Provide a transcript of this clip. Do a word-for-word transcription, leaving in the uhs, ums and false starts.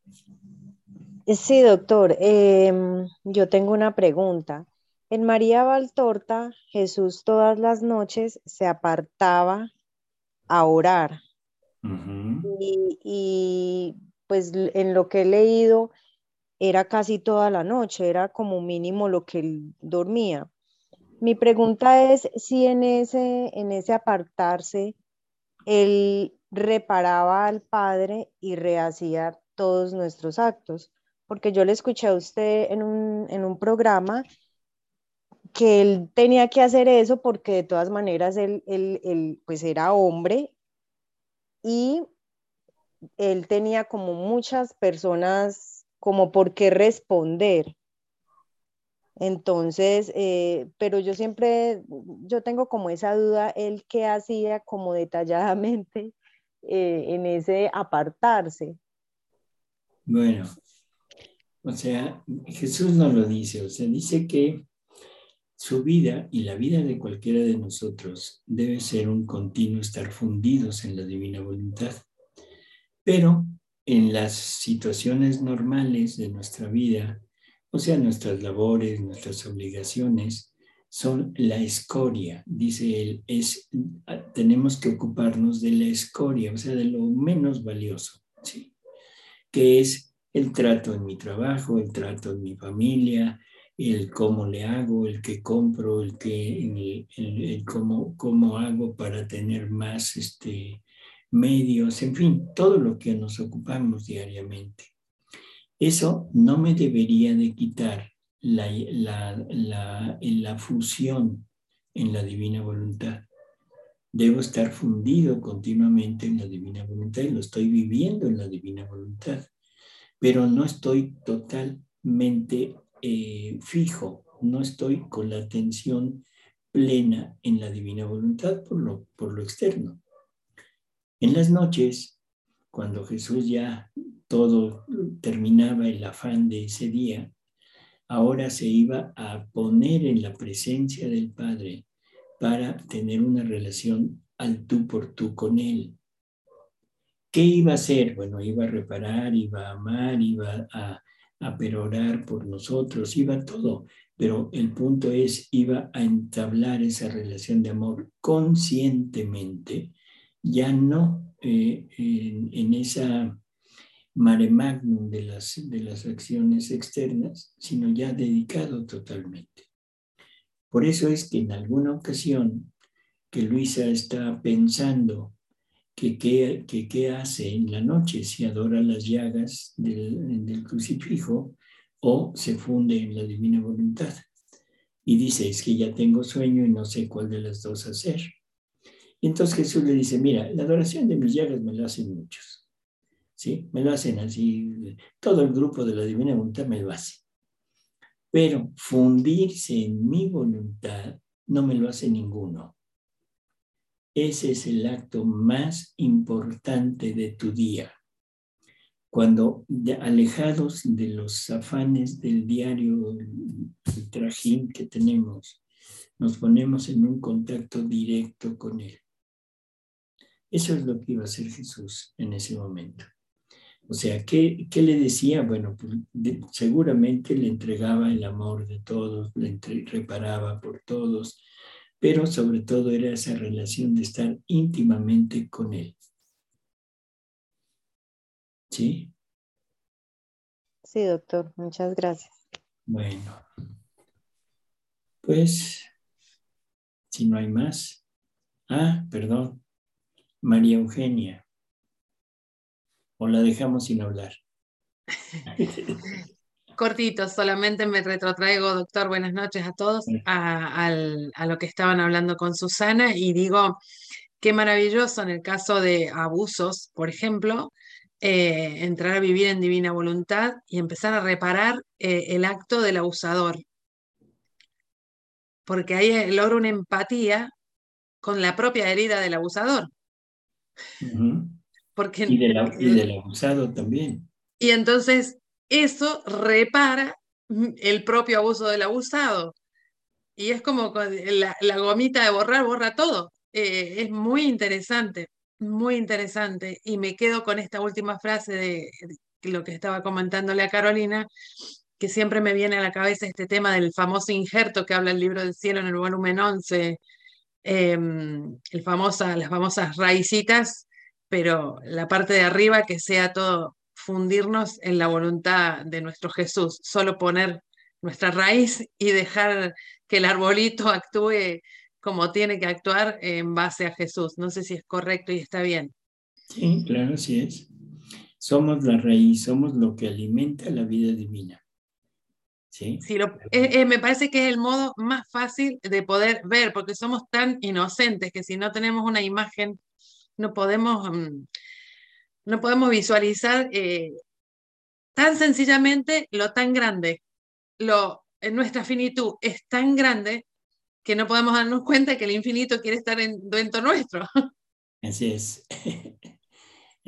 Sí, doctor. Em, yo tengo una pregunta. En María Valtorta, Jesús todas las noches se apartaba a orar Ujú. y, y, pues l- en lo que he leído era casi toda la noche, era como mínimo lo que él dormía. Mi pregunta es si en ese, en ese apartarse él reparaba al Padre y rehacía todos nuestros actos, porque yo le escuché a usted en un, en un programa que él tenía que hacer eso porque de todas maneras él, él, él, pues era hombre y él tenía como muchas personas como por qué responder. Entonces, eh, pero yo siempre, yo tengo como esa duda, él qué hacía como detalladamente eh, en ese apartarse. Bueno, o sea, Jesús no lo dice, o sea, dice que su vida y la vida de cualquiera de nosotros debe ser un continuo estar fundidos en la divina voluntad. Pero en las situaciones normales de nuestra vida, o sea, nuestras labores, nuestras obligaciones, son la escoria, dice él, es, tenemos que ocuparnos de la escoria, o sea, de lo menos valioso, ¿sí? Que es el trato en mi trabajo, el trato en mi familia, el cómo le hago, el que compro, el que el, el, el cómo, cómo hago para tener más este, medios, en fin, todo lo que nos ocupamos diariamente. Eso no me debería de quitar la, la, la, la fusión en la divina voluntad. Debo estar fundido continuamente en la divina voluntad y lo estoy viviendo en la divina voluntad, pero no estoy totalmente eh, fijo, no estoy con la atención plena en la divina voluntad por lo, por lo externo. En las noches, cuando Jesús ya todo terminaba el afán de ese día, ahora se iba a poner en la presencia del Padre para tener una relación al tú por tú con Él. ¿Qué iba a hacer? Bueno, iba a reparar, iba a amar, iba a, a perorar por nosotros, iba todo. Pero el punto es, iba a entablar esa relación de amor conscientemente, ya no eh, en, en esa mare magnum de las, de las acciones externas, sino ya dedicado totalmente. Por eso es que en alguna ocasión que Luisa está pensando que qué que, que hace en la noche, si adora las llagas del, del crucifijo o se funde en la divina voluntad. Y dice, es que ya tengo sueño y no sé cuál de las dos hacer. Y entonces Jesús le dice, mira, la adoración de mis llagas me lo hacen muchos, ¿sí? Me lo hacen así, todo el grupo de la divina voluntad me lo hace. Pero fundirse en mi voluntad no me lo hace ninguno. Ese es el acto más importante de tu día. Cuando de, alejados de los afanes del diario, el, el trajín que tenemos, nos ponemos en un contacto directo con Él. Eso es lo que iba a hacer Jesús en ese momento. O sea, ¿qué, qué le decía? Bueno, pues de, seguramente le entregaba el amor de todos, le entre, reparaba por todos, pero sobre todo era esa relación de estar íntimamente con Él. ¿Sí? Sí, doctor, muchas gracias. Bueno, pues si no hay más. Ah, perdón, María Eugenia, o la dejamos sin hablar. Cortito, solamente me retrotraigo, doctor, buenas noches a todos, a, al- a lo que estaban hablando con Susana y digo, qué maravilloso en el caso de abusos, por ejemplo, eh, entrar a vivir en divina voluntad y empezar a reparar eh, el acto del abusador, porque ahí eh, logra una empatía con la propia herida del abusador, Uh-huh. Y, porque de la, y eh, del abusado también. y entonces eso repara mm, el propio abuso del abusado. Y es como con la, la gomita de borrar, borra todo. Eh, es muy interesante, muy interesante. Y me quedo con esta última frase de, lo que estaba comentándole a Carolina, que siempre me viene a la cabeza este tema del famoso injerto que habla el libro del cielo en el volumen once, eh, el famosa, las famosas raicitas, pero la parte de arriba que sea todo fundirnos en la voluntad de nuestro Jesús, solo poner nuestra raíz y dejar que el arbolito actúe como tiene que actuar en base a Jesús. No sé si es correcto y está bien. Sí, claro, así es. Somos la raíz, somos lo que alimenta la vida divina. ¿Sí? Sí, lo, eh, eh, me parece que es el modo más fácil de poder ver, porque somos tan inocentes que si no tenemos una imagen, no podemos, um, no podemos visualizar eh, tan sencillamente lo tan grande. Lo, en nuestra finitud es tan grande que no podemos darnos cuenta que el infinito quiere estar en, dentro nuestro. Así es.